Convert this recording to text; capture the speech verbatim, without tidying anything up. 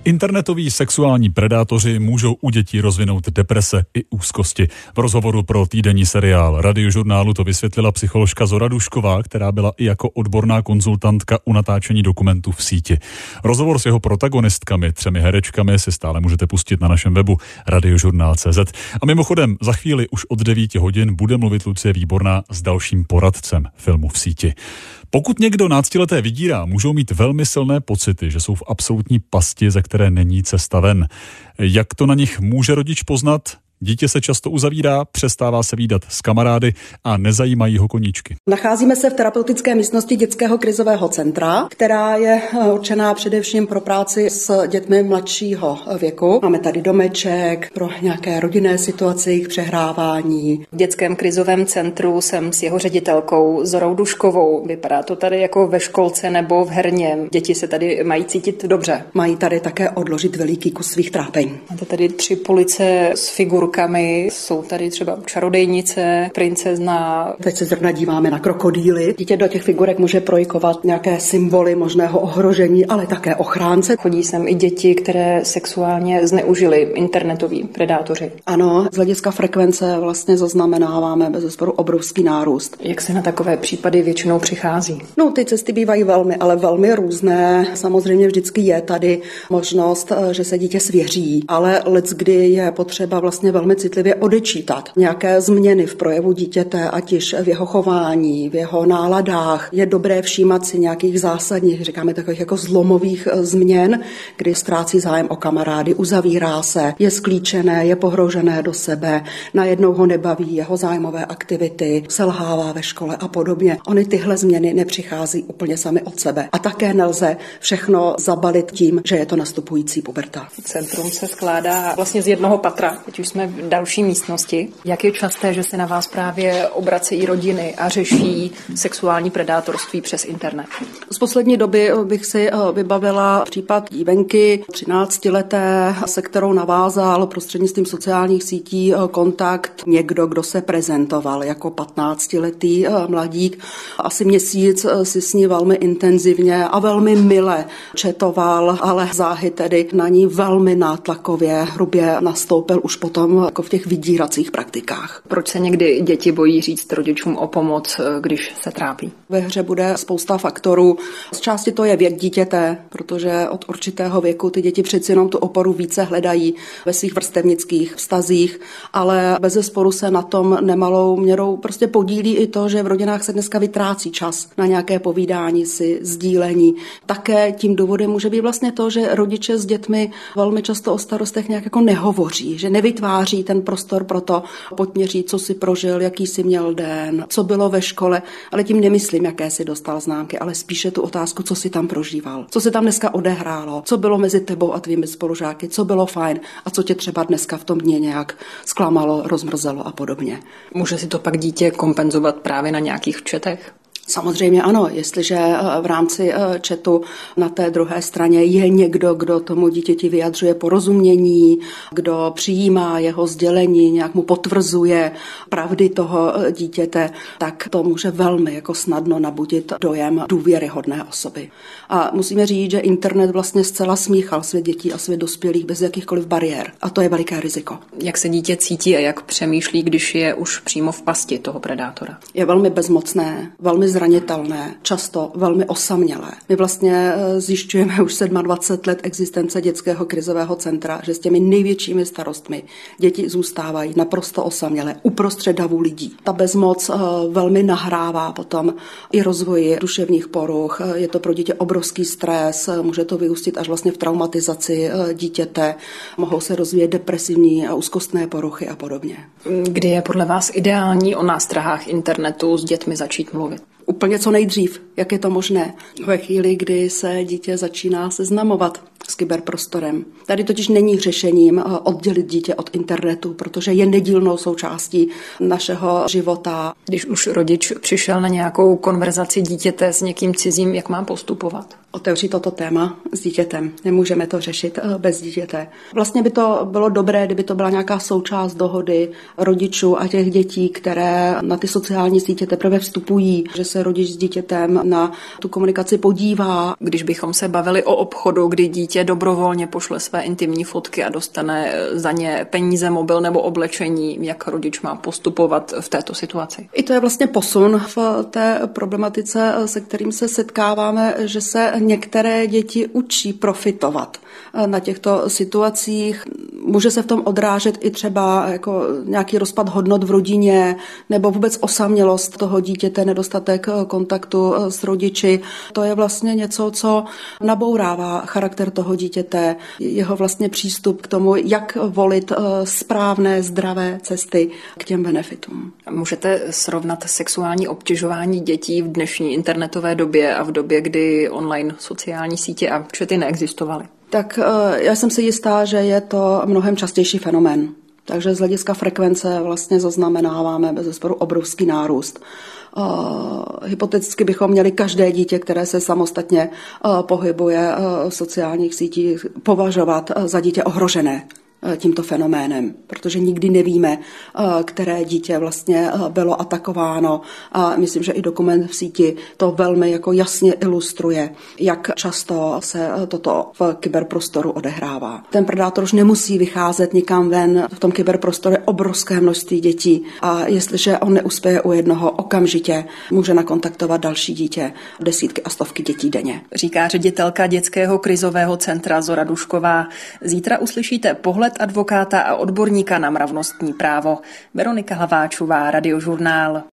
Internetoví sexuální predátoři můžou u dětí rozvinout deprese i úzkosti. V rozhovoru pro týdenní seriál Radiožurnálu to vysvětlila psycholožka Zora Dušková, která byla i jako odborná konzultantka u natáčení dokumentů v síti. Rozhovor s jeho protagonistkami, třemi herečkami, si stále můžete pustit na našem webu radiožurnál tečka cé zet. A mimochodem, za chvíli už od devíti hodin bude mluvit Lucie Výborná s dalším poradcem filmu v síti. Pokud někdo náctileté vydírá, můžou mít velmi silné pocity, že jsou v absolutní pasti, ze které není cesta ven. Jak to na nich může rodič poznat? Dítě se často uzavírá, přestává se vídat s kamarády a nezajímají ho koníčky. Nacházíme se v terapeutické místnosti dětského krizového centra, která je určená především pro práci s dětmi mladšího věku. Máme tady domeček pro nějaké rodinné situace, jejich přehrávání. V dětském krizovém centru jsem s jeho ředitelkou Zorou Duškovou. Vypadá to tady jako ve školce nebo v herně. Děti se tady mají cítit dobře. Mají tady také odložit veliký kus svých trápení. Máte tady tři police s figurkami. Jsou tady třeba čarodejnice, princezna. Teď se zrovna díváme na krokodýly. Dítě do těch figurek může projikovat nějaké symboly možného ohrožení, ale také ochránce. Chodí sem i děti, které sexuálně zneužili internetoví predátoři. Ano, z hlediska frekvence vlastně zaznamenáváme bezesporu obrovský nárůst. Jak se na takové případy většinou přichází? No, ty cesty bývají velmi, ale velmi různé. Samozřejmě vždycky je tady možnost, že se dítě svěří, ale leckdy je potřeba vlastně velmi citlivě odečítat nějaké změny v projevu dítěte, ať již v jeho chování, v jeho náladách. Je dobré všímat si nějakých zásadních, říkáme takových jako zlomových změn, kdy ztrácí zájem o kamarády, uzavírá se, je sklíčené, je pohrožené do sebe, najednou ho nebaví jeho zájmové aktivity, selhává ve škole a podobně. Ony tyhle změny nepřichází úplně sami od sebe. A také nelze všechno zabalit tím, že je to nastupující puberta. Centrum se skládá vlastně z jednoho patra. Teď už jsme v další místnosti. Jak je časté, že se na vás právě obracejí rodiny a řeší sexuální predátorství přes internet? Z poslední doby bych si vybavila případ dívenky třináctileté, se kterou navázal prostřednictvím sociálních sítí kontakt někdo, kdo se prezentoval jako patnáctiletý mladík. Asi měsíc si s ní velmi intenzivně a velmi mile četoval, ale záhy tedy na ní velmi nátlakově hrubě nastoupil už potom jako v těch vydíracích praktikách. Proč se někdy děti bojí říct rodičům o pomoc, když se trápí? Ve hře bude spousta faktorů. Z části to je věk dítěte, protože od určitého věku ty děti přeci jenom tu oporu více hledají ve svých vrstevnických vztazích, ale bezesporu se na tom nemalou měrou prostě podílí i to, že v rodinách se dneska vytrácí čas na nějaké povídání si, sdílení. Také tím důvodem může být vlastně to, že rodiče s dětmi velmi často o starostech nějak jako nehovoří, že nevytváří ten prostor pro to, pojďme říct, co si prožil, jaký si měl den, co bylo ve škole, ale tím nemyslím, jaké si dostal známky, ale spíše tu otázku, co si tam prožíval, co se tam dneska odehrálo, co bylo mezi tebou a tvými spolužáky, co bylo fajn a co tě třeba dneska v tom dně nějak zklamalo, rozmrzelo a podobně. Může si to pak dítě kompenzovat právě na nějakých četech? Samozřejmě ano, jestliže v rámci chatu na té druhé straně je někdo, kdo tomu dítěti vyjadřuje porozumění, kdo přijímá jeho sdělení, nějak mu potvrzuje pravdy toho dítěte, tak to může velmi jako snadno nabudit dojem důvěryhodné osoby. A musíme říct, že internet vlastně zcela smíchal svět dětí a svět dospělých bez jakýchkoliv bariér. A to je veliké riziko. Jak se dítě cítí a jak přemýšlí, když je už přímo v pasti toho predátora? Je velmi bezmocné, velmi zranitelné, často velmi osamělé. My vlastně zjišťujeme už dvacet sedm let existence dětského krizového centra, že s těmi největšími starostmi děti zůstávají naprosto osamělé uprostřed davu lidí. Ta bezmoc velmi nahrává potom i rozvoji duševních poruch. Je to pro dítě obrovský stres, může to vyústit až vlastně v traumatizaci dítěte, mohou se rozvíjet depresivní a úzkostné poruchy a podobně. Kdy je podle vás ideální o nástrahách internetu s dětmi začít mluvit? Úplně co nejdřív, jak je to možné. Ve chvíli, kdy se dítě začíná seznamovat s kyberprostorem. Tady totiž není řešením oddělit dítě od internetu, protože je nedílnou součástí našeho života. Když už rodič přišel na nějakou konverzaci dítěte s někým cizím, jak má postupovat? otevřít toto téma s dítětem. Nemůžeme to řešit bez dítěte. Vlastně by to bylo dobré, kdyby to byla nějaká součást dohody rodičů a těch dětí, které na ty sociální sítě teprve vstupují, že se rodič s dítětem na tu komunikaci podívá. Když bychom se bavili o obchodu, kdy dítě dobrovolně pošle své intimní fotky a dostane za ně peníze, mobil nebo oblečení, jak rodič má postupovat v této situaci? I to je vlastně posun v té problematice, se kterým se setkáváme, že se některé děti učí profitovat na těchto situacích. Může se v tom odrážet i třeba jako nějaký rozpad hodnot v rodině nebo vůbec osamělost toho dítěte, nedostatek kontaktu s rodiči. To je vlastně něco, co nabourává charakter toho dítěte, jeho vlastně přístup k tomu, jak volit správné, zdravé cesty k těm benefitům. Můžete srovnat sexuální obtěžování dětí v dnešní internetové době a v době, kdy online sociální sítě a chaty neexistovaly? Tak já jsem si jistá, že je to mnohem častější fenomén. Takže z hlediska frekvence vlastně zaznamenáváme bezesporu obrovský nárůst. Uh, hypoteticky bychom měli každé dítě, které se samostatně uh, pohybuje uh, v sociálních sítích, považovat uh, za dítě ohrožené tímto fenoménem, protože nikdy nevíme, které dítě vlastně bylo atakováno a myslím, že i dokument v síti to velmi jako jasně ilustruje, jak často se toto v kyberprostoru odehrává. Ten predátor už nemusí vycházet nikam ven, v tom kyberprostoru je obrovské množství dětí a jestliže on neuspěje u jednoho, okamžitě může nakontaktovat další dítě, desítky a stovky dětí denně. Říká ředitelka dětského krizového centra Zora Dušková. Zítra uslyšíte pohled advokáta a odborníka na mravnostní právo. Veronika Hlaváčová, Radiožurnál.